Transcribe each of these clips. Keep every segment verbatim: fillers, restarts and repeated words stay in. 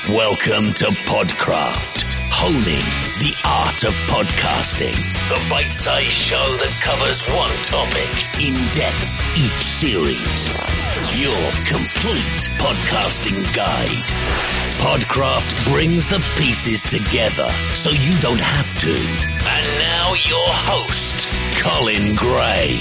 Welcome to Podcraft, honing the art of podcasting. The bite-sized show that covers one topic in depth each series. Your complete podcasting guide. Podcraft brings the pieces together so you don't have to. And now your host, Colin Gray.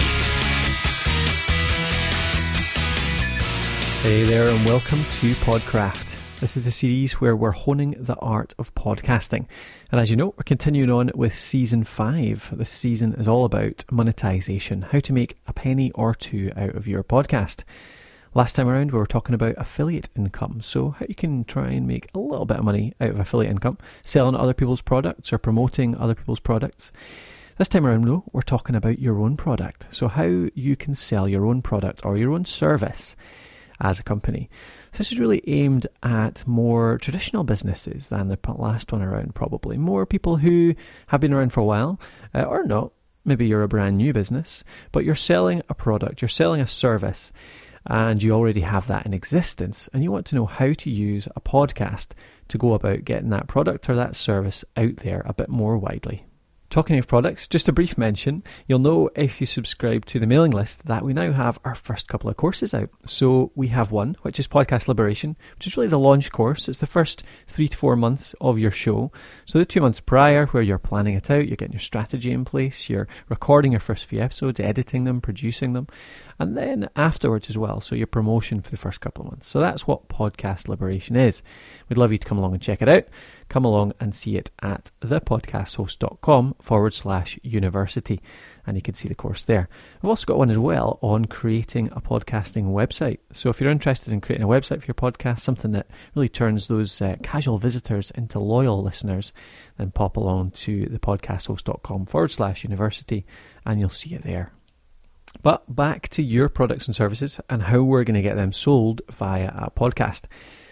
Hey there and welcome to Podcraft. This is a series where we're honing the art of podcasting. And as you know, we're continuing on with season five. This season is all about monetization, how to make a penny or two out of your podcast. Last time around, we were talking about affiliate income. So how you can try and make a little bit of money out of affiliate income, selling other people's products or promoting other people's products. This time around, though, we're talking about your own product. So how you can sell your own product or your own service as a company. So this is really aimed at more traditional businesses than the last one around, probably. More people who have been around for a while, uh, or not. Maybe you're a brand new business, but you're selling a product, you're selling a service, and you already have that in existence, and you want to know how to use a podcast to go about getting that product or that service out there a bit more widely. Talking of products, just a brief mention, you'll know if you subscribe to the mailing list that we now have our first couple of courses out. So we have one, which is Podcast Liberation, which is really the launch course. It's the first three to four months of your show. So the two months prior where you're planning it out, you're getting your strategy in place, you're recording your first few episodes, editing them, producing them, and then afterwards as well. So your promotion for the first couple of months. So that's what Podcast Liberation is. We'd love you to come along and check it out. Come along and see it at thepodcasthost.com forward slash university. And you can see the course there. We've also got one as well on creating a podcasting website. So if you're interested in creating a website for your podcast, something that really turns those uh, casual visitors into loyal listeners, then pop along to thepodcasthost.com forward slash university and you'll see it there. But back to your products and services and how we're going to get them sold via a podcast.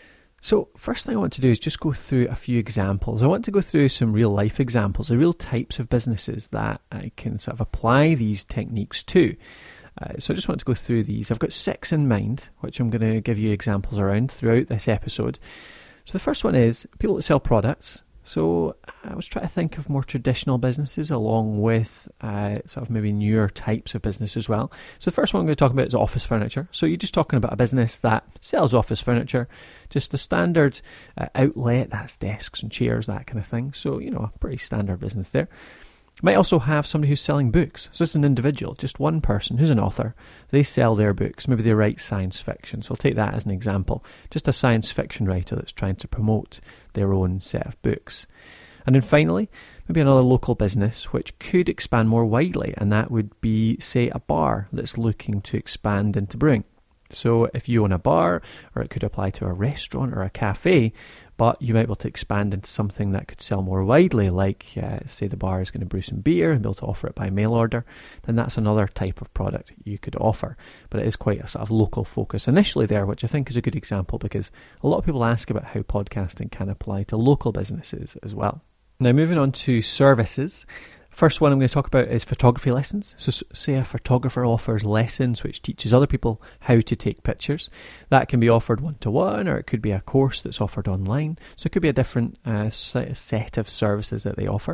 So first thing I want to do is just go through a few examples. I want to go through some real life examples, the real types of businesses that I can sort of apply these techniques to. Uh, so I just want to go through these. I've got six in mind, which I'm going to give you examples around throughout this episode. So the first one is people that sell products. So I was trying to think of more traditional businesses along with uh, sort of maybe newer types of business as well. So the first one I'm going to talk about is office furniture. So you're just talking about a business that sells office furniture, just a standard uh, outlet, that's desks and chairs, that kind of thing. So, you know, a pretty standard business there. Might also have somebody who's selling books. So this is an individual, just one person who's an author. They sell their books. Maybe they write science fiction. So I'll take that as an example. Just a science fiction writer that's trying to promote their own set of books. And then finally, maybe another local business which could expand more widely. And that would be, say, a bar that's looking to expand into brewing. So if you own a bar, or it could apply to a restaurant or a cafe, but you might be able to expand into something that could sell more widely, like uh, say the bar is going to brew some beer and be able to offer it by mail order, then that's another type of product you could offer. But it is quite a sort of local focus initially there, which I think is a good example because a lot of people ask about how podcasting can apply to local businesses as well. Now moving on to services. First one I'm going to talk about is photography lessons. So say a photographer offers lessons which teaches other people how to take pictures. That can be offered one-to-one, or it could be a course that's offered online. So it could be a different uh, set of services that they offer.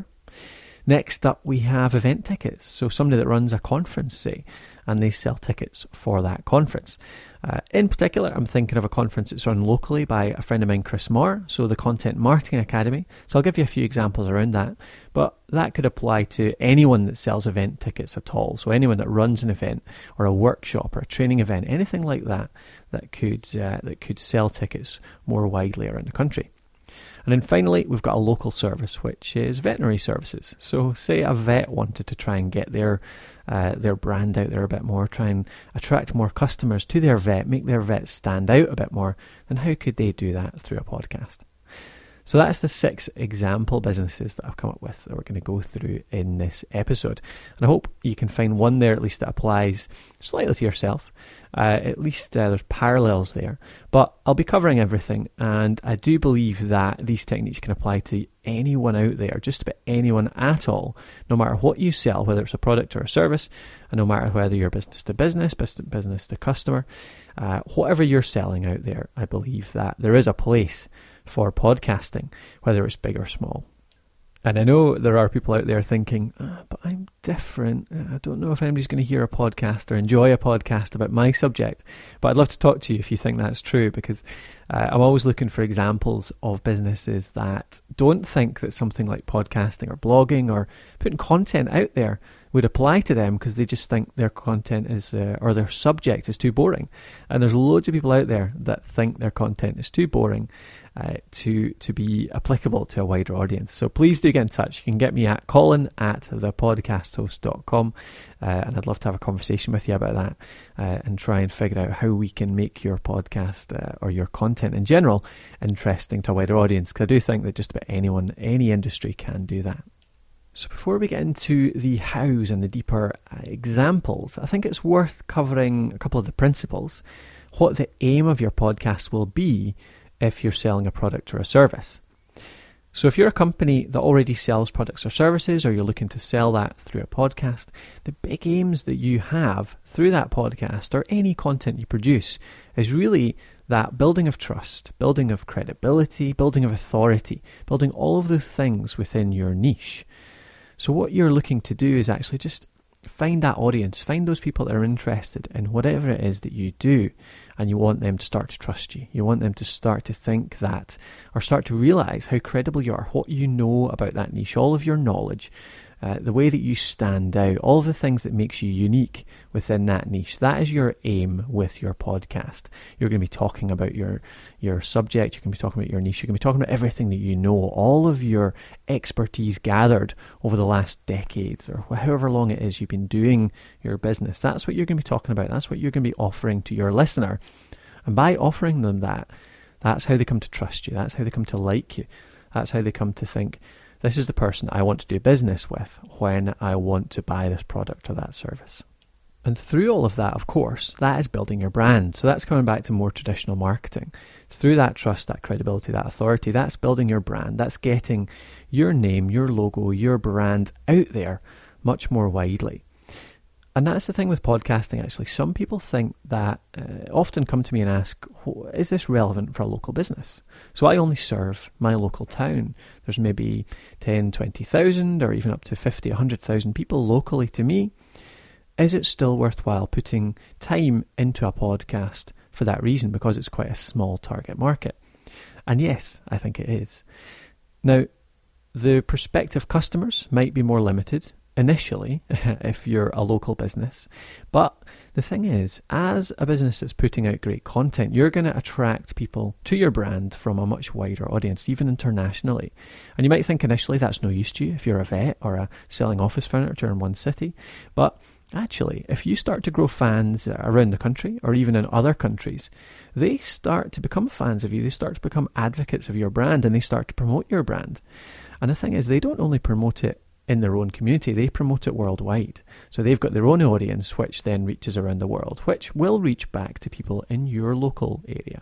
Next up, we have event tickets. So somebody that runs a conference, say, and they sell tickets for that conference. Uh, in particular, I'm thinking of a conference that's run locally by a friend of mine, Chris Moore, so the Content Marketing Academy. So I'll give you a few examples around that, but that could apply to anyone that sells event tickets at all. So anyone that runs an event or a workshop or a training event, anything like that, that could uh, that could sell tickets more widely around the country. And then finally, we've got a local service, which is veterinary services. So say a vet wanted to try and get their uh, their brand out there a bit more, try and attract more customers to their vet, make their vet stand out a bit more, then how could they do that through a podcast? So that's the six example businesses that I've come up with that we're going to go through in this episode. And I hope you can find one there at least that applies slightly to yourself. Uh, at least uh, there's parallels there. But I'll be covering everything, and I do believe that these techniques can apply to anyone out there, just about anyone at all, no matter what you sell, whether it's a product or a service, and no matter whether you're business to business, business to customer, uh, whatever you're selling out there, I believe that there is a place for podcasting, whether it's big or small. And I know there are people out there thinking, ah, but I'm different. I don't know if anybody's going to hear a podcast or enjoy a podcast about my subject. But I'd love to talk to you if you think that's true, because uh, I'm always looking for examples of businesses that don't think that something like podcasting or blogging or putting content out there would apply to them, because they just think their content is uh, or their subject is too boring. And there's loads of people out there that think their content is too boring uh, to to be applicable to a wider audience. So please do get in touch. You can get me at colin at the podcast host dot com, uh, and I'd love to have a conversation with you about that uh, and try and figure out how we can make your podcast uh, or your content in general interesting to a wider audience, because I do think that just about anyone, any industry can do that. So before we get into the hows and the deeper uh, examples, I think it's worth covering a couple of the principles, what the aim of your podcast will be if you're selling a product or a service. So if you're a company that already sells products or services, or you're looking to sell that through a podcast, the big aims that you have through that podcast or any content you produce is really that building of trust, building of credibility, building of authority, building all of those things within your niche. So what you're looking to do is actually just find that audience, find those people that are interested in whatever it is that you do, and you want them to start to trust you. You want them to start to think that, or start to realize how credible you are, what you know about that niche, all of your knowledge, uh, the way that you stand out, all of the things that makes you unique within that niche. That is your aim with your podcast. You're going to be talking about your your subject, you're going to be talking about your niche, you're going to be talking about everything that you know, all of your expertise gathered over the last decades, or however long it is you've been doing your business. That's what you're going to be talking about. That's what you're going to be offering to your listener. And by offering them that, that's how they come to trust you. That's how they come to like you. That's how they come to think, this is the person I want to do business with when I want to buy this product or that service. And through all of that, of course, that is building your brand. So that's coming back to more traditional marketing. Through that trust, that credibility, that authority, that's building your brand. That's getting your name, your logo, your brand out there much more widely. And that's the thing with podcasting, actually. Some people think that, uh, often come to me and ask, is this relevant for a local business? So I only serve my local town. There's maybe ten, twenty thousand or even up to fifty, one hundred thousand people locally to me. Is it still worthwhile putting time into a podcast for that reason, because it's quite a small target market? And yes, I think it is. Now, the prospective customers might be more limited initially if you're a local business, but the thing is, as a business that's putting out great content, you're going to attract people to your brand from a much wider audience, even internationally. And you might think initially that's no use to you if you're a vet or a selling office furniture in one city, but actually, if you start to grow fans around the country or even in other countries, they start to become fans of you, they start to become advocates of your brand, and they start to promote your brand. And the thing is, they don't only promote it in their own community, they promote it worldwide. So they've got their own audience, which then reaches around the world, which will reach back to people in your local area.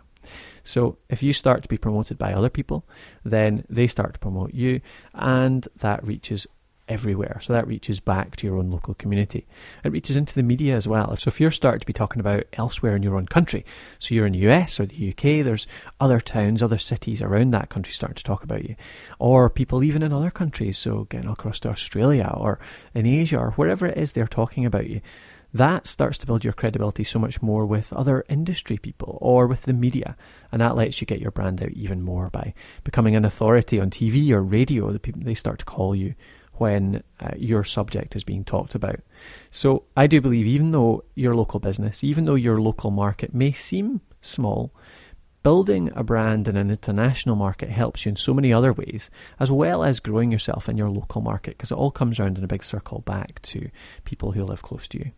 So if you start to be promoted by other people, then they start to promote you, and that reaches everywhere. So that reaches back to your own local community. It reaches into the media as well. So if you're starting to be talking about elsewhere in your own country, so you're in the U S or the U K, there's other towns, other cities around that country starting to talk about you, or people even in other countries, so getting across to Australia or in Asia or wherever it is they're talking about you. That starts to build your credibility so much more with other industry people or with the media, and that lets you get your brand out even more by becoming an authority on T V or radio. The people, they start to call you when uh, your subject is being talked about. So I do believe, even though your local business, even though your local market may seem small, building a brand in an international market helps you in so many other ways, as well as growing yourself in your local market, because it all comes around in a big circle back to people who live close to you.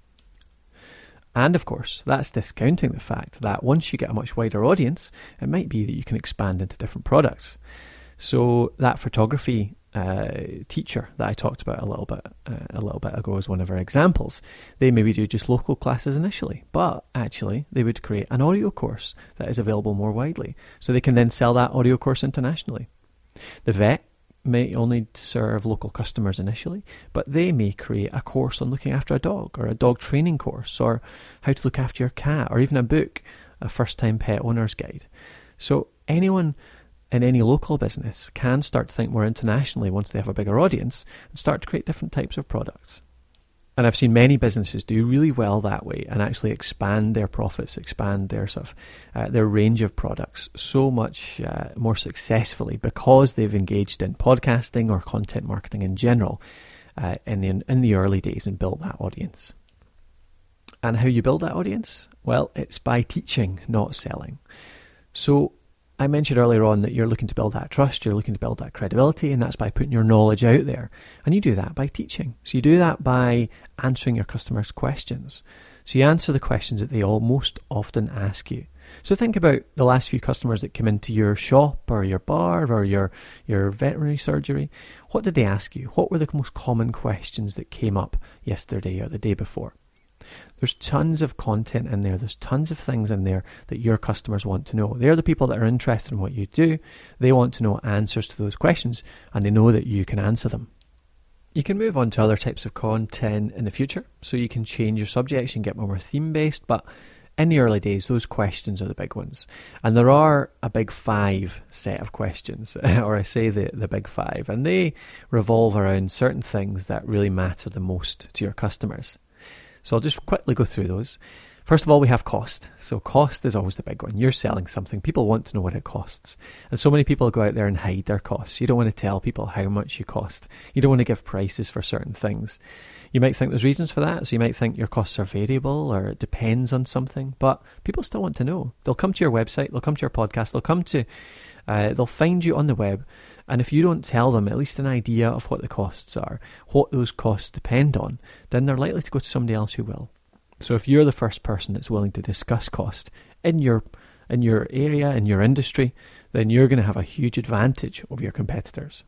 And of course, that's discounting the fact that once you get a much wider audience, it might be that you can expand into different products. So that photography Uh, teacher that I talked about a little bit uh, a little bit ago as one of our examples, they maybe do just local classes initially, but actually they would create an audio course that is available more widely, so they can then sell that audio course internationally. The vet may only serve local customers initially, but they may create a course on looking after a dog, or a dog training course, or how to look after your cat, or even a book, a first-time pet owner's guide. So anyone in any local business can start to think more internationally once they have a bigger audience and start to create different types of products. And I've seen many businesses do really well that way and actually expand their profits, expand their sort of uh, their range of products so much uh, more successfully because they've engaged in podcasting or content marketing in general uh, in the in the early days and built that audience. And how you build that audience? Well, it's by teaching, not selling. So I mentioned earlier on that you're looking to build that trust, you're looking to build that credibility, and that's by putting your knowledge out there. And you do that by teaching. So you do that by answering your customers' questions. So you answer the questions that they all most often ask you. So think about the last few customers that came into your shop or your bar or your, your veterinary surgery. What did they ask you? What were the most common questions that came up yesterday or the day before? There's tons of content in there. There's tons of things in there that your customers want to know. They're the people that are interested in what you do. They want to know answers to those questions, and they know that you can answer them. You can move on to other types of content in the future. So you can change your subjects and get more theme-based, but in the early days, those questions are the big ones. And there are a big five set of questions, or I say the, the big five, and they revolve around certain things that really matter the most to your customers. So I'll just quickly go through those. First of all, we have cost. So cost is always the big one. You're selling something. People want to know what it costs. And so many people go out there and hide their costs. You don't want to tell people how much you cost. You don't want to give prices for certain things. You might think there's reasons for that. So you might think your costs are variable or it depends on something. But people still want to know. They'll come to your website. They'll come to your podcast. They'll come to, uh, they'll find you on the web. And if you don't tell them at least an idea of what the costs are, what those costs depend on, then they're likely to go to somebody else who will. So if you're the first person that's willing to discuss cost in your in your area, in your industry, then you're going to have a huge advantage over your competitors.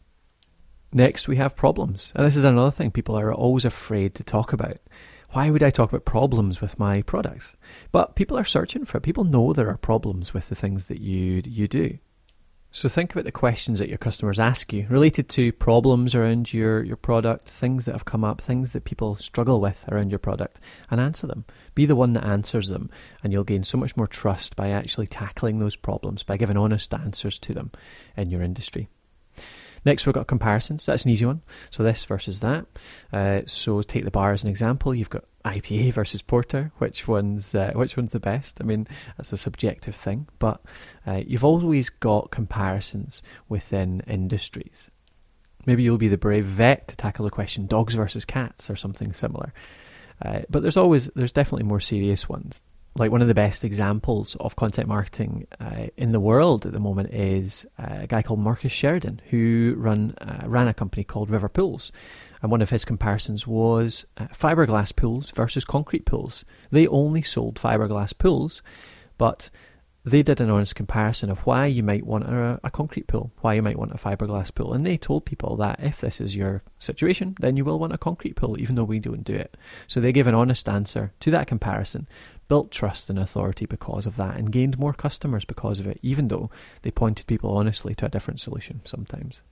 Next, we have problems. And this is another thing people are always afraid to talk about. Why would I talk about problems with my products? But people are searching for it. People know there are problems with the things that you you do. So think about the questions that your customers ask you related to problems around your, your product, things that have come up, things that people struggle with around your product, and answer them. Be the one that answers them, and you'll gain so much more trust by actually tackling those problems, by giving honest answers to them in your industry. Next, we've got comparisons. That's an easy one. So this versus that. Uh, so take the bar as an example. You've got I P A versus porter. Which one's uh, which one's the best? I mean, that's a subjective thing. But uh, you've always got comparisons within industries. Maybe you'll be the brave vet to tackle the question dogs versus cats or something similar. Uh, but there's always there's definitely more serious ones. Like one of the best examples of content marketing uh, in the world at the moment is uh, a guy called Marcus Sheridan, who run uh, ran a company called River Pools. And one of his comparisons was uh, fiberglass pools versus concrete pools. They only sold fiberglass pools, but they did an honest comparison of why you might want a, a concrete pool, why you might want a fiberglass pool. And they told people that if this is your situation, then you will want a concrete pool, even though we don't do it. So they gave an honest answer to that comparison, built trust and authority because of that, and gained more customers because of it, even though they pointed people honestly to a different solution sometimes.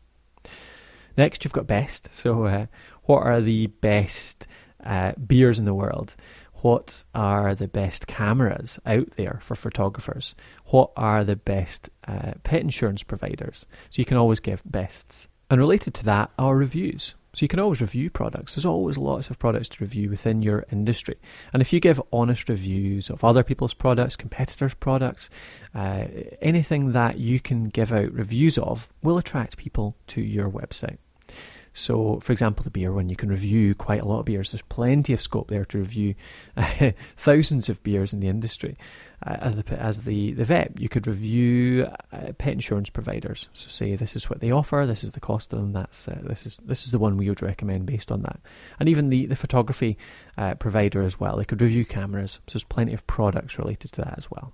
Next, you've got best. So uh, what are the best uh, beers in the world? What are the best cameras out there for photographers? What are the best uh, pet insurance providers? So you can always give bests. And related to that are reviews. So you can always review products. There's always lots of products to review within your industry. And if you give honest reviews of other people's products, competitors' products, uh, anything that you can give out reviews of will attract people to your website. So, for example, the beer one, you can review quite a lot of beers. There's plenty of scope there to review uh, thousands of beers in the industry. Uh, as the as the, the vet, you could review uh, pet insurance providers. So, say this is what they offer, this is the cost of them. That's uh, this is this is the one we would recommend based on that. And even the the photography uh, provider as well. They could review cameras. So, there's plenty of products related to that as well.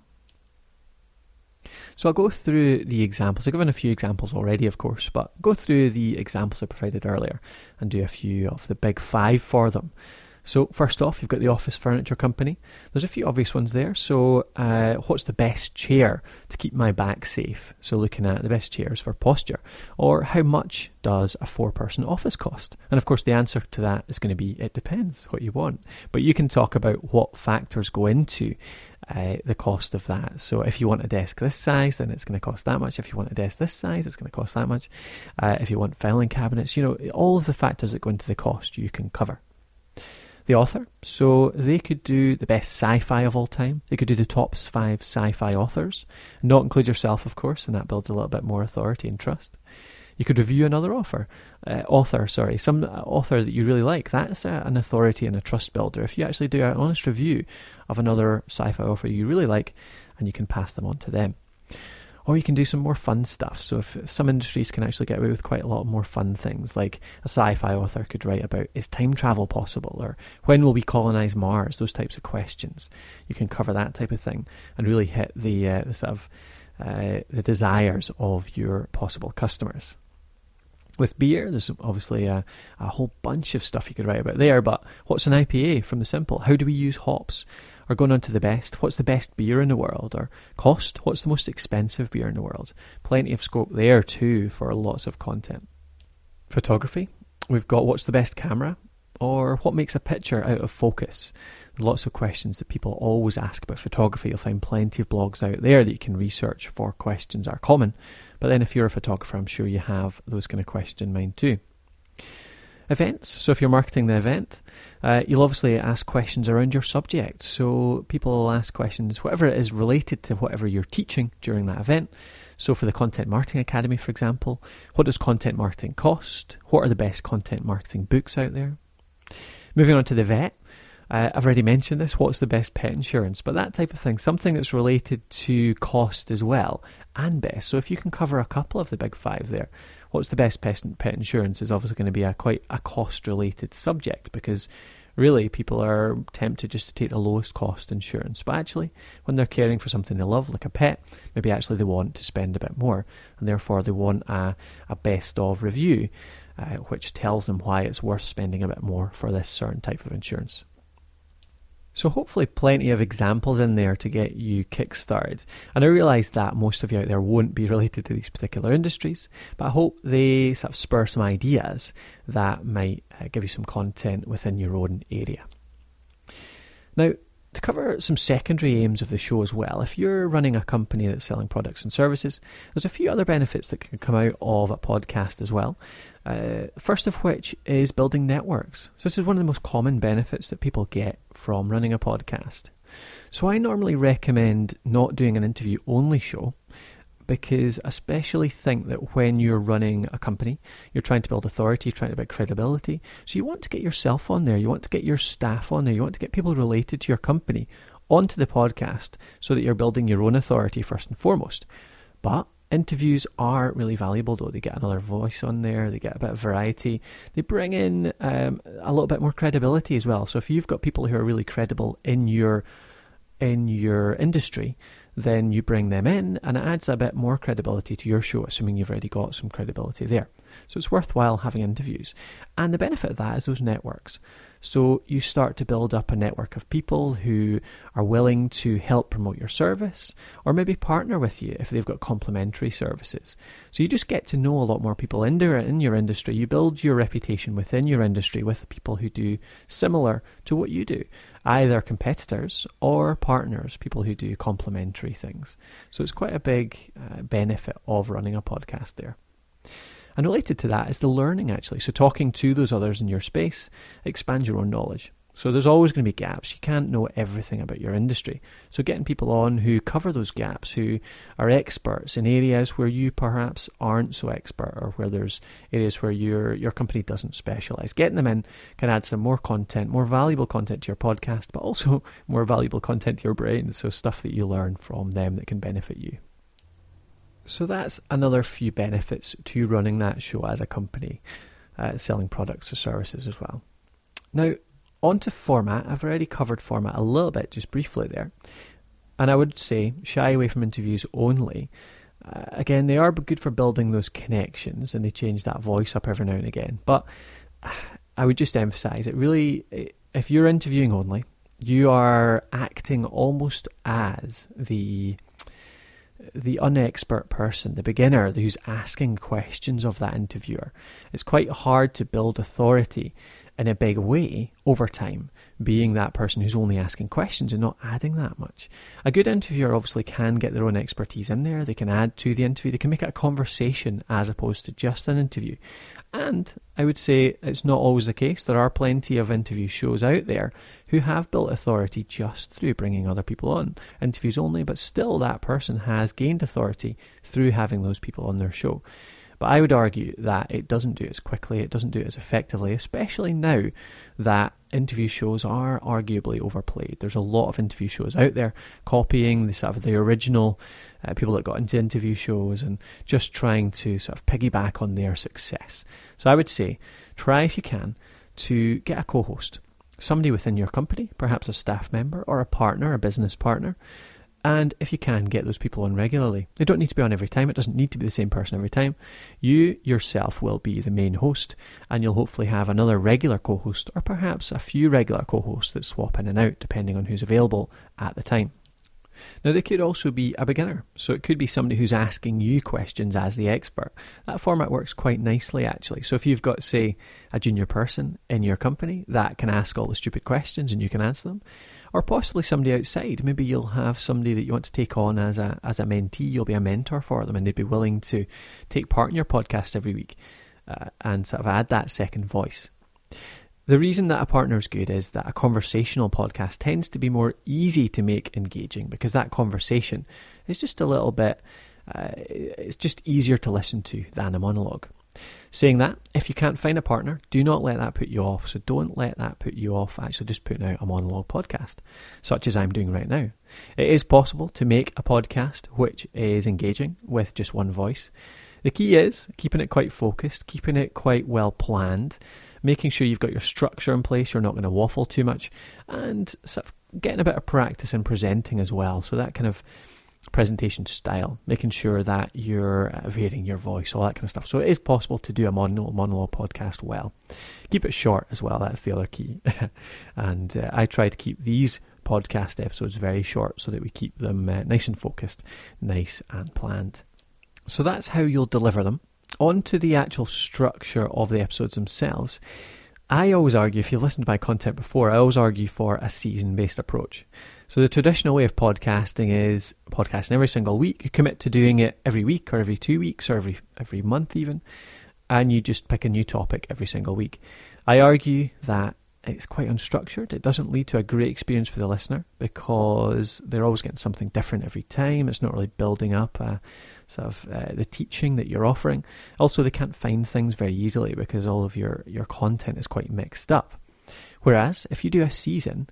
So I'll go through the examples. I've given a few examples already, of course, but go through the examples I provided earlier and do a few of the big five for them. So first off, you've got the office furniture company. There's a few obvious ones there. So uh, what's the best chair to keep my back safe? So looking at the best chairs for posture. Or how much does a four-person office cost? And of course, the answer to that is going to be, it depends what you want. But you can talk about what factors go into uh, the cost of that. So if you want a desk this size, then it's going to cost that much. If you want a desk this size, it's going to cost that much. Uh, if you want filing cabinets, you know, all of the factors that go into the cost you can cover. The author, so they could do the best sci-fi of all time. They could do the top five sci-fi authors, not include yourself, of course, and that builds a little bit more authority and trust. You could review another author, uh, author, sorry, some author that you really like. That's a, an authority and a trust builder. If you actually do an honest review of another sci-fi author you really like, and you can pass them on to them. Or you can do some more fun stuff. So if some industries can actually get away with quite a lot more fun things, like a sci-fi author could write about, is time travel possible? Or when will we colonize Mars? Those types of questions. You can cover that type of thing and really hit the, uh, the sort of uh, the desires of your possible customers. With beer, there's obviously a, a whole bunch of stuff you could write about there, but what's an I P A from the simple? How do we use hops? Or going on to the best, what's the best beer in the world? Or cost, what's the most expensive beer in the world? Plenty of scope there too for lots of content. Photography, we've got what's the best camera? Or what makes a picture out of focus? Lots of questions that people always ask about photography. You'll find plenty of blogs out there that you can research for questions that are common. But then if you're a photographer, I'm sure you have those kind of questions in mind too. Events. So if you're marketing the event, uh, you'll obviously ask questions around your subject. So people will ask questions, whatever it is related to whatever you're teaching during that event. So for the Content Marketing Academy, for example, what does content marketing cost? What are the best content marketing books out there? Moving on to the vet. Uh, I've already mentioned this, what's the best pet insurance? But that type of thing, something that's related to cost as well, and best. So if you can cover a couple of the big five there, what's the best pet insurance is obviously going to be a quite a cost-related subject, because really people are tempted just to take the lowest cost insurance. But actually, when they're caring for something they love, like a pet, maybe actually they want to spend a bit more, and therefore they want a, a best-of review, uh, which tells them why it's worth spending a bit more for this certain type of insurance. So hopefully plenty of examples in there to get you kick-started. And I realise that most of you out there won't be related to these particular industries, but I hope they sort of spur some ideas that might uh, give you some content within your own area. Now, to cover some secondary aims of the show as well, if you're running a company that's selling products and services, there's a few other benefits that can come out of a podcast as well. Uh, first of which is building networks. So this is one of the most common benefits that people get from running a podcast. So I normally recommend not doing an interview-only show, because I especially think that when you're running a company, you're trying to build authority, you're trying to build credibility. So you want to get yourself on there, you want to get your staff on there, you want to get people related to your company onto the podcast so that you're building your own authority first and foremost. But interviews are really valuable though. They get another voice on there, they get a bit of variety, they bring in um, a little bit more credibility as well. So if you've got people who are really credible in your in your industry, then you bring them in and it adds a bit more credibility to your show, assuming you've already got some credibility there. So it's worthwhile having interviews. And the benefit of that is those networks. So you start to build up a network of people who are willing to help promote your service, or maybe partner with you if they've got complementary services. So you just get to know a lot more people in your, in your industry. You build your reputation within your industry with people who do similar to what you do, either competitors or partners, people who do complementary things. So it's quite a big uh, benefit of running a podcast there. And related to that is the learning, actually. So talking to those others in your space expands your own knowledge. So there's always going to be gaps. You can't know everything about your industry. So getting people on who cover those gaps, who are experts in areas where you perhaps aren't so expert, or where there's areas where your your company doesn't specialize. Getting them in can add some more content, more valuable content to your podcast, but also more valuable content to your brain. So stuff that you learn from them that can benefit you. So that's another few benefits to running that show as a company, uh, selling products or services as well. Now, on to format. I've already covered format a little bit, just briefly there. And I would say shy away from interviews only. Uh, again, they are good for building those connections, and they change that voice up every now and again. But I would just emphasize it really, if you're interviewing only, you are acting almost as the the unexpert person, the beginner who's asking questions of that interviewer. It's quite hard to build authority in a big way over time, being that person who's only asking questions and not adding that much. A good interviewer obviously can get their own expertise in there. They can add to the interview. They can make it a conversation as opposed to just an interview. And I would say it's not always the case. There are plenty of interview shows out there who have built authority just through bringing other people on, interviews only, but still that person has gained authority through having those people on their show. But I would argue that it doesn't do it as quickly, it doesn't do it as effectively, especially now that interview shows are arguably overplayed. There's a lot of interview shows out there copying the sort of the original uh, people that got into interview shows and just trying to sort of piggyback on their success. So I would say try, if you can, to get a co-host, somebody within your company, perhaps a staff member or a partner, a business partner. And if you can, get those people on regularly. They don't need to be on every time. It doesn't need to be the same person every time. You yourself will be the main host, and you'll hopefully have another regular co-host or perhaps a few regular co-hosts that swap in and out depending on who's available at the time. Now, they could also be a beginner. So it could be somebody who's asking you questions as the expert. That format works quite nicely, actually. So if you've got, say, a junior person in your company that can ask all the stupid questions and you can answer them, or possibly somebody outside. Maybe you'll have somebody that you want to take on as a as a mentee. You'll be a mentor for them and they'd be willing to take part in your podcast every week uh, and sort of add that second voice. The reason that a partner is good is that a conversational podcast tends to be more easy to make engaging because that conversation is just a little bit, uh, it's just easier to listen to than a monologue. Saying that, if you can't find a partner, do not let that put you off. So don't let that put you off actually just putting out a monologue podcast, such as I'm doing right now. It is possible to make a podcast which is engaging with just one voice. The key is keeping it quite focused, keeping it quite well planned, making sure you've got your structure in place, you're not going to waffle too much, and sort of getting a bit of practice in presenting as well. So that kind of presentation style, making sure that you're varying your voice, all that kind of stuff. So it is possible to do a monologue, monologue podcast well. Keep it short as well, that's the other key. and uh, I try to keep these podcast episodes very short so that we keep them uh, nice and focused, nice and planned. So that's how you'll deliver them. On to the actual structure of the episodes themselves. I always argue, if you've listened to my content before, I always argue for a season-based approach. So the traditional way of podcasting is podcasting every single week. You commit to doing it every week or every two weeks or every every month even, and you just pick a new topic every single week. I argue that it's quite unstructured. It doesn't lead to a great experience for the listener because they're always getting something different every time. It's not really building up a, sort of uh, the teaching that you're offering. Also, they can't find things very easily because all of your, your content is quite mixed up. Whereas, if you do a season,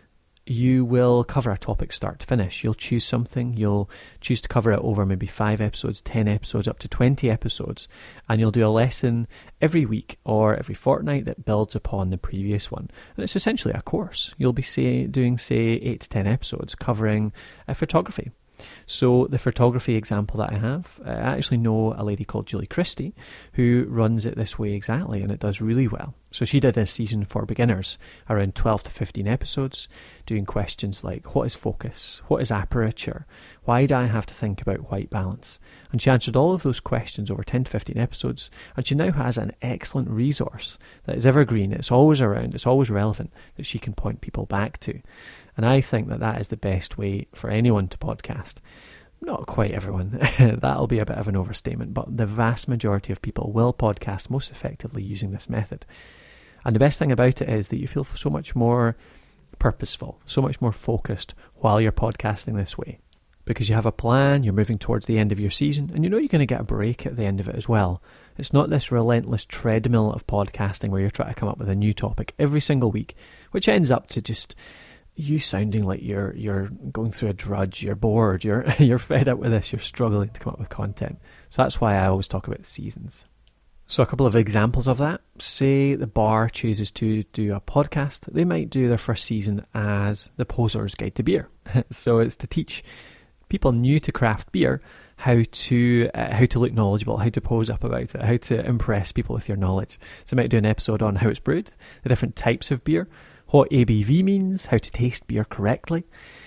you will cover a topic start to finish. You'll choose something, you'll choose to cover it over maybe five episodes, ten episodes, up to twenty episodes, and you'll do a lesson every week or every fortnight that builds upon the previous one. And it's essentially a course. You'll be say, doing, say, eight to ten episodes covering uh, photography. So the photography example that I have, I actually know a lady called Julie Christie who runs it this way exactly, and it does really well. So she did a season for beginners, around twelve to fifteen episodes, doing questions like, what is focus? What is aperture? Why do I have to think about white balance? And she answered all of those questions over ten to fifteen episodes, and she now has an excellent resource that is evergreen, it's always around, it's always relevant, that she can point people back to. And I think that that is the best way for anyone to podcast. Not quite everyone, that'll be a bit of an overstatement, but the vast majority of people will podcast most effectively using this method. And the best thing about it is that you feel so much more purposeful, so much more focused while you're podcasting this way. Because you have a plan, you're moving towards the end of your season, and you know you're going to get a break at the end of it as well. It's not this relentless treadmill of podcasting where you're trying to come up with a new topic every single week, which ends up to just you sounding like you're you're going through a drudge, you're bored, you're you're fed up with this, you're struggling to come up with content. So that's why I always talk about seasons. So a couple of examples of that. Say the bar chooses to do a podcast. They might do their first season as the Poser's Guide to Beer. So it's to teach people new to craft beer how to uh, how to look knowledgeable, how to pose up about it, how to impress people with your knowledge. So they might do an episode on how it's brewed, the different types of beer, what A B V means, how to taste beer correctly.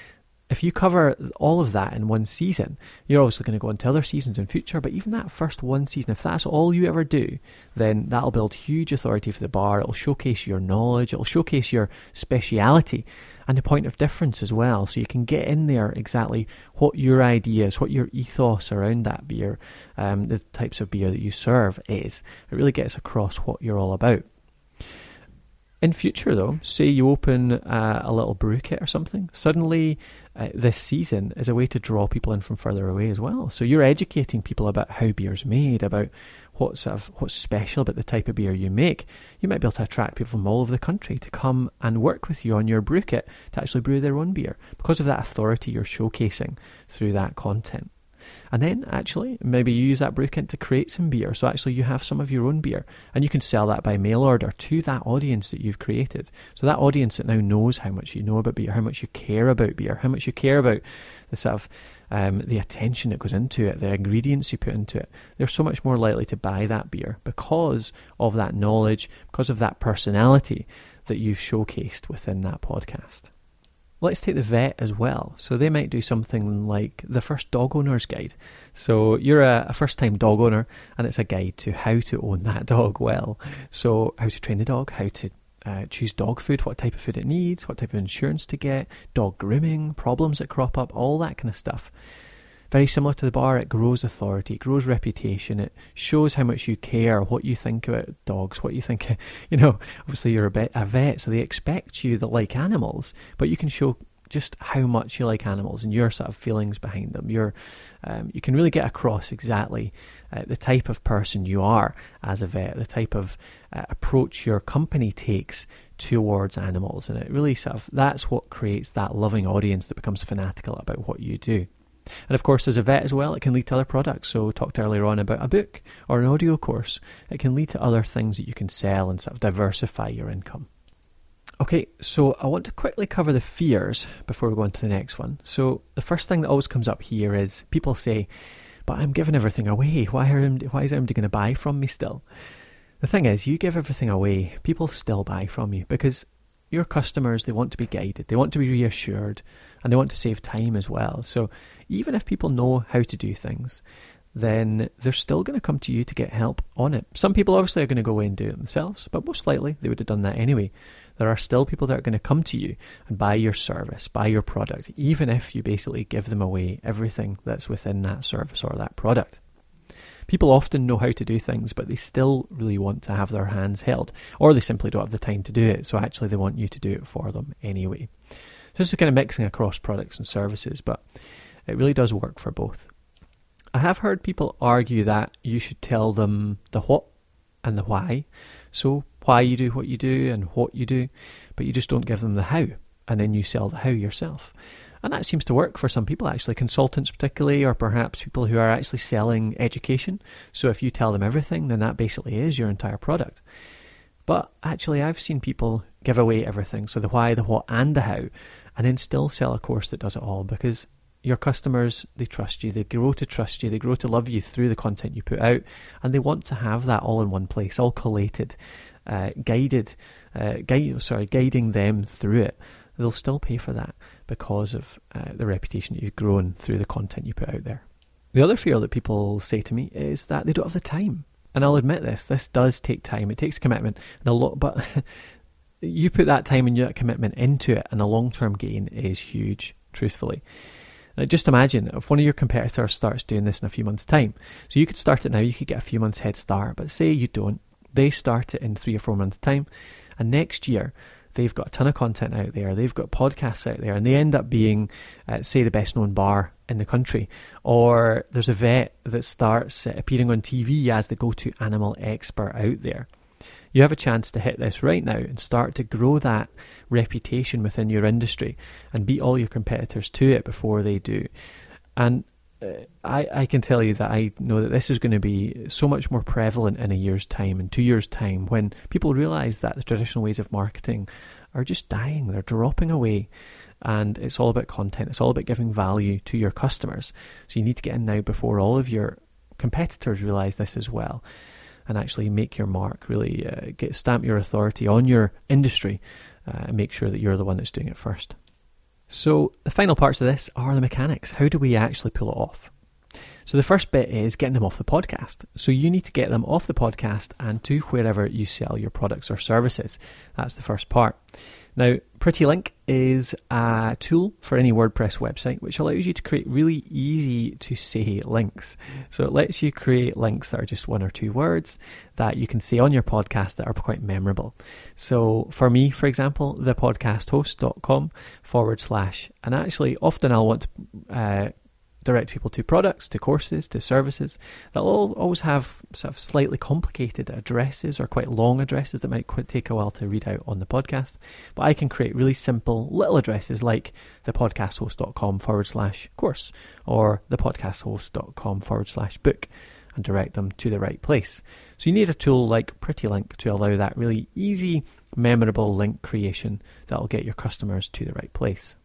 If you cover all of that in one season, you're obviously going to go into other seasons in future, but even that first one season, if that's all you ever do, then that'll build huge authority for the bar. It'll showcase your knowledge, it'll showcase your speciality and the point of difference as well, so you can get in there exactly what your ideas, what your ethos around that beer, um, the types of beer that you serve is. It really gets across what you're all about. In future though, say you open uh, a little brew kit or something, suddenly uh, this season is a way to draw people in from further away as well. So you're educating people about how beer's made, about what's sort of, what's special about the type of beer you make. You might be able to attract people from all over the country to come and work with you on your brew kit to actually brew their own beer because of that authority you're showcasing through that content. And then actually maybe you use that brew kit to create some beer, so actually you have some of your own beer and you can sell that by mail order to that audience that you've created. So that audience that now knows how much you know about beer, how much you care about beer, how much you care about the sort of um, the attention that goes into it, the ingredients you put into it, they're so much more likely to buy that beer because of that knowledge, because of that personality that you've showcased within that podcast. Let's take the vet as well. So they might do something like the first dog owner's guide. So you're a, a first-time dog owner and it's a guide to how to own that dog well. So how to train the dog, how to uh, choose dog food, what type of food it needs, what type of insurance to get, dog grooming, problems that crop up, all that kind of stuff. Very similar to the bar, it grows authority, it grows reputation, it shows how much you care, what you think about dogs, what you think, you know, obviously you're a, vet, a vet, so they expect you that like animals, but you can show just how much you like animals and your sort of feelings behind them. You're, um, you can really get across exactly uh, the type of person you are as a vet, the type of uh, approach your company takes towards animals, and it really sort of, that's what creates that loving audience that becomes fanatical about what you do. And of course, as a vet as well, it can lead to other products. So talked earlier on about a book or an audio course. It can lead to other things that you can sell and sort of diversify your income. Okay, so I want to quickly cover the fears before we go on to the next one. So the first thing that always comes up here is people say, but I'm giving everything away. Why, are, why is everybody going to buy from me still? The thing is, you give everything away, people still buy from you because your customers, they want to be guided, they want to be reassured, and they want to save time as well. So even if people know how to do things, then they're still going to come to you to get help on it. Some people obviously are going to go away and do it themselves, but most likely they would have done that anyway. There are still people that are going to come to you and buy your service, buy your product, even if you basically give them away everything that's within that service or that product. People often know how to do things, but they still really want to have their hands held, or they simply don't have the time to do it, so actually they want you to do it for them anyway. So this is kind of mixing across products and services, but it really does work for both. I have heard people argue that you should tell them the what and the why, so why you do what you do and what you do, but you just don't give them the how, and then you sell the how yourself. And that seems to work for some people, actually, consultants particularly, or perhaps people who are actually selling education. So if you tell them everything, then that basically is your entire product. But actually, I've seen people give away everything, so the why, the what, and the how, and then still sell a course that does it all, because your customers, they trust you, they grow to trust you, they grow to love you through the content you put out, and they want to have that all in one place, all collated, uh, guided, uh, guide, sorry, guiding them through it. They'll still pay for that because of uh, the reputation that you've grown through the content you put out there. The other fear that people say to me is that they don't have the time. And I'll admit this, this does take time. It takes commitment, and a lot, but you put that time and that commitment into it, and the long-term gain is huge, truthfully. Now, just imagine if one of your competitors starts doing this in a few months' time. So you could start it now, you could get a few months head start, but say you don't. They start it in three or four months' time, and next year, they've got a ton of content out there, they've got podcasts out there, and they end up being, uh, say, the best known bar in the country. Or there's a vet that starts uh, appearing on T V as the go-to animal expert out there. You have a chance to hit this right now and start to grow that reputation within your industry and beat all your competitors to it before they do. And uh, I, I can tell you that I know that this is going to be so much more prevalent in a year's time, in two years' time, when people realise that the traditional ways of marketing are just dying, they're dropping away, and it's all about content, it's all about giving value to your customers. So you need to get in now before all of your competitors realise this as well, and actually make your mark, really uh, get stamp your authority on your industry uh, and make sure that you're the one that's doing it first. So the final parts of this are the mechanics. How do we actually pull it off? So the first bit is getting them off the podcast. So you need to get them off the podcast and to wherever you sell your products or services. That's the first part. Now, PrettyLink is a tool for any WordPress website which allows you to create really easy to say links. So it lets you create links that are just one or two words that you can say on your podcast that are quite memorable. So for me, for example, thepodcasthost.com forward slash, and actually often I'll want to uh, direct people to products, to courses, to services. They'll all always have sort of slightly complicated addresses or quite long addresses that might quite take a while to read out on the podcast. But I can create really simple little addresses like thepodcasthost.com forward slash course or thepodcasthost.com forward slash book and direct them to the right place. So you need a tool like PrettyLink to allow that really easy, memorable link creation that will get your customers to the right place.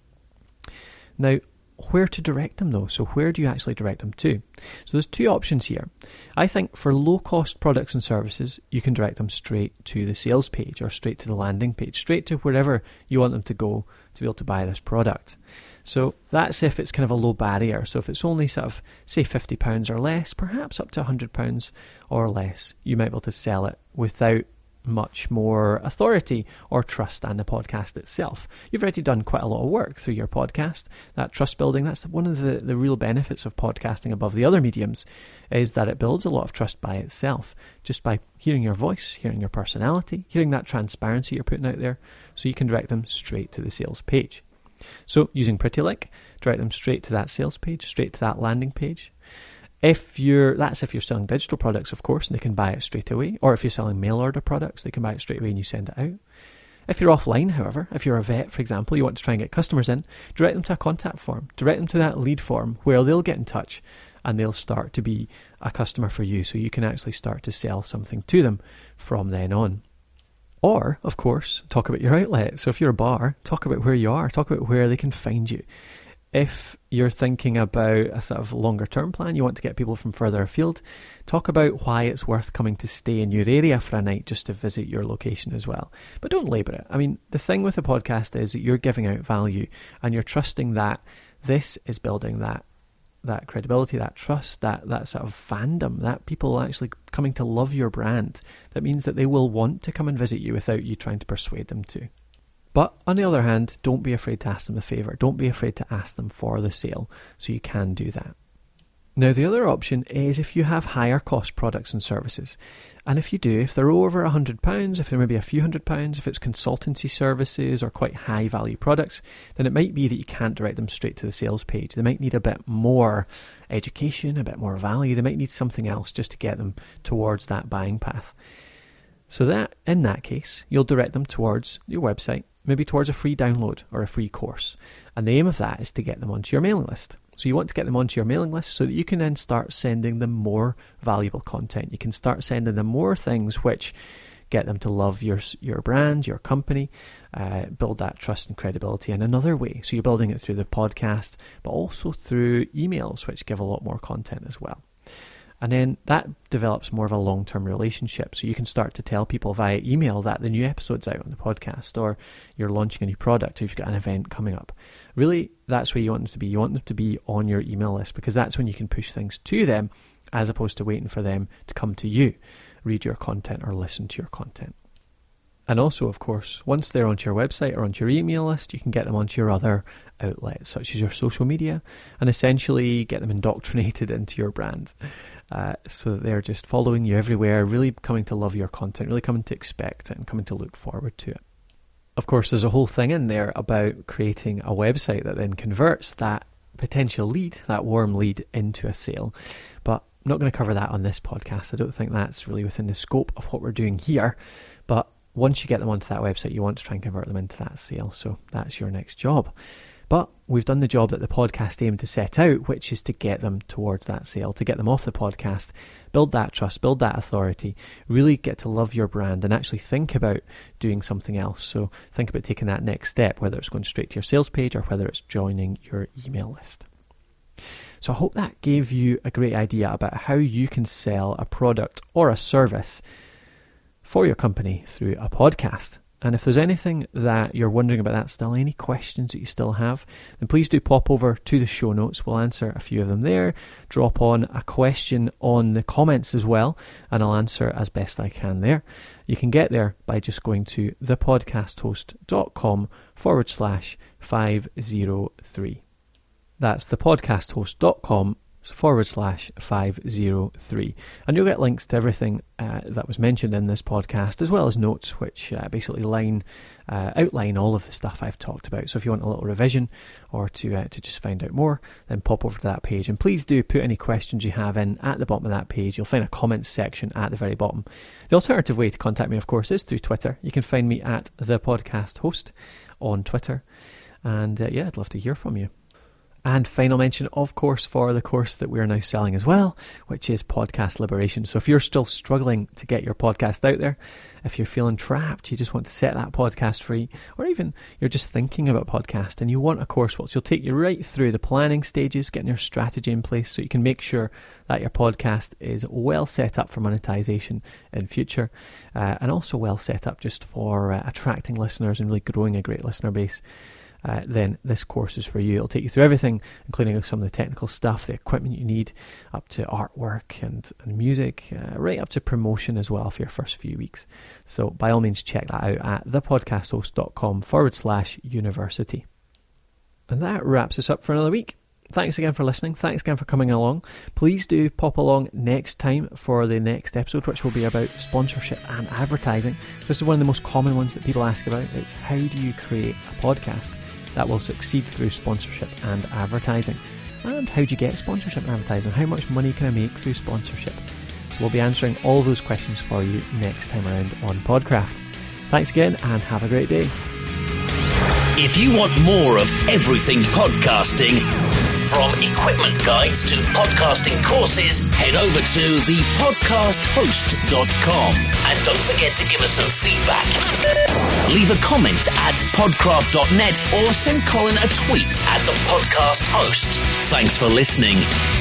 Now, where to direct them though? So where do you actually direct them to? So there's two options here. I think for low cost products and services, you can direct them straight to the sales page or straight to the landing page, straight to wherever you want them to go to be able to buy this product. So that's if it's kind of a low barrier. So if it's only sort of say fifty pounds or less, perhaps up to one hundred pounds or less, you might be able to sell it without much more authority or trust than the podcast itself. You've already done quite a lot of work through your podcast. That trust building, that's one of the, the real benefits of podcasting above the other mediums, is that it builds a lot of trust by itself, just by hearing your voice, hearing your personality, hearing that transparency you're putting out there, so you can direct them straight to the sales page. So using PrettyLink, direct them straight to that sales page, straight to that landing page. If you're, that's if you're selling digital products, of course, and they can buy it straight away. Or if you're selling mail order products, they can buy it straight away and you send it out. If you're offline, however, if you're a vet, for example, you want to try and get customers in, direct them to a contact form, direct them to that lead form where they'll get in touch and they'll start to be a customer for you. So you can actually start to sell something to them from then on. Or, of course, talk about your outlet. So if you're a bar, talk about where you are, talk about where they can find you. If you're thinking about a sort of longer term plan, you want to get people from further afield, talk about why it's worth coming to stay in your area for a night just to visit your location as well. But don't labour it. I mean, the thing with the podcast is that you're giving out value and you're trusting that this is building that that credibility, that trust, that, that sort of fandom, that people are actually coming to love your brand. That means that they will want to come and visit you without you trying to persuade them to. But on the other hand, don't be afraid to ask them a favour. Don't be afraid to ask them for the sale, so you can do that. Now, the other option is if you have higher cost products and services. And if you do, if they're over one hundred pounds, if they're maybe a few hundred pounds, if it's consultancy services or quite high value products, then it might be that you can't direct them straight to the sales page. They might need a bit more education, a bit more value. They might need something else just to get them towards that buying path. So that, in that case, you'll direct them towards your website, maybe towards a free download or a free course. And the aim of that is to get them onto your mailing list. So you want to get them onto your mailing list so that you can then start sending them more valuable content. You can start sending them more things which get them to love your your brand, your company, uh, build that trust and credibility in another way. So you're building it through the podcast, but also through emails, which give a lot more content as well. And then that develops more of a long-term relationship. So you can start to tell people via email that the new episode's out on the podcast, or you're launching a new product, or you've got an event coming up. Really, that's where you want them to be. You want them to be on your email list, because that's when you can push things to them as opposed to waiting for them to come to you, read your content or listen to your content. And also, of course, once they're onto your website or onto your email list, you can get them onto your other outlets, such as your social media, and essentially get them indoctrinated into your brand. Uh, so that they're just following you everywhere, really coming to love your content, really coming to expect it and coming to look forward to it. Of course, there's a whole thing in there about creating a website that then converts that potential lead, that warm lead, into a sale. But I'm not going to cover that on this podcast. I don't think that's really within the scope of what we're doing here. But once you get them onto that website, you want to try and convert them into that sale. So that's your next job. But we've done the job that the podcast aimed to set out, which is to get them towards that sale, to get them off the podcast, build that trust, build that authority, really get to love your brand and actually think about doing something else. So think about taking that next step, whether it's going straight to your sales page or whether it's joining your email list. So I hope that gave you a great idea about how you can sell a product or a service for your company through a podcast. And if there's anything that you're wondering about that still, any questions that you still have, then please do pop over to the show notes. We'll answer a few of them there. Drop on a question on the comments as well, and I'll answer as best I can there. You can get there by just going to thepodcasthost.com forward slash 503. That's thepodcasthost.com forward slash 503. And you'll get links to everything uh, that was mentioned in this podcast, as well as notes which uh, basically line uh, outline all of the stuff I've talked about. So if you want a little revision or to uh, to just find out more, then pop over to that page. And please do put any questions you have in at the bottom of that page. You'll find a comments section at the very bottom. The alternative way to contact me, of course, is through Twitter. You can find me at The Podcast Host on Twitter. And uh, yeah, I'd love to hear from you. And final mention, of course, for the course that we're now selling as well, which is Podcast Liberation. So if you're still struggling to get your podcast out there, if you're feeling trapped, you just want to set that podcast free, or even you're just thinking about podcast and you want a course which will take you right through the planning stages, getting your strategy in place so you can make sure that your podcast is well set up for monetization in future, uh, and also well set up just for uh, attracting listeners and really growing a great listener base. Uh, then this course is for you. It'll take you through everything, including some of the technical stuff, the equipment you need, up to artwork and, and music, uh, right up to promotion as well for your first few weeks. So by all means, check that out at thepodcasthost.com forward slash university. And that wraps us up for another week. Thanks again for listening. Thanks again for coming along. Please do pop along next time for the next episode, which will be about sponsorship and advertising. This is one of the most common ones that people ask about. It's how do you create a podcast that will succeed through sponsorship and advertising? And how do you get sponsorship and advertising? How much money can I make through sponsorship? So we'll be answering all those questions for you next time around on Podcraft. Thanks again and have a great day. If you want more of everything podcasting, from equipment guides to podcasting courses, head over to the podcast host dot com. And don't forget to give us some feedback. Leave a comment at podcraft dot net or send Colin a tweet at the podcast host. Thanks for listening.